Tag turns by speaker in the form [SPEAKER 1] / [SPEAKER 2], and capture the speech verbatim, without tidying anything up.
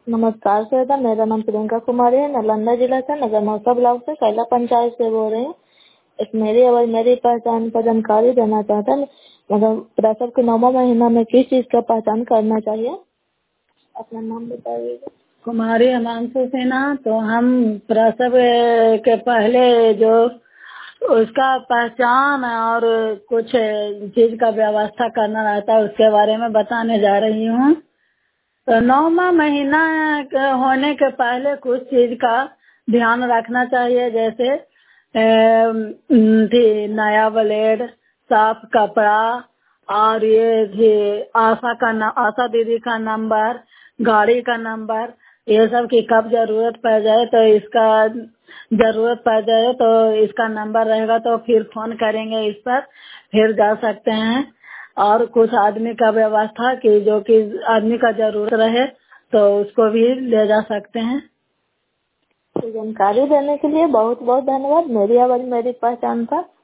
[SPEAKER 1] नमस्कार श्वेता, मेरा नाम प्रियंका कुमारी है। नालंदा जिला से नगर मौसा ब्लॉक से कैला पंचायत से बोल रही हूँ। एक मेरी और मेरी पहचान पर जानकारी देना चाहता है। मतलब प्रसव के नौवां महीना में किस चीज का पहचान करना चाहिए? अपना नाम बताइएगा।
[SPEAKER 2] कुमारी हिमांशु सिन्हा। तो हम प्रसव के पहले जो उसका पहचान और कुछ चीज का व्यवस्था करना रहता है उसके बारे में बताने जा रही हूँ। तो नौवां महीना के होने के पहले कुछ चीज का ध्यान रखना चाहिए, जैसे थी नया ब्लेड, साफ कपड़ा, और ये थी आशा का न, आशा दीदी का नंबर, गाड़ी का नंबर, ये सब की कब जरूरत पड़ जाए तो इसका जरूरत पड़ जाए तो इसका नंबर रहेगा तो फिर फोन करेंगे इस पर, फिर जा सकते हैं। और कुछ आदमी का व्यवस्था की जो कि आदमी का जरूरत रहे तो उसको भी ले जा सकते हैं।
[SPEAKER 1] तो जानकारी देने के लिए बहुत बहुत धन्यवाद। मेरी आवाज मेरी पहचान था।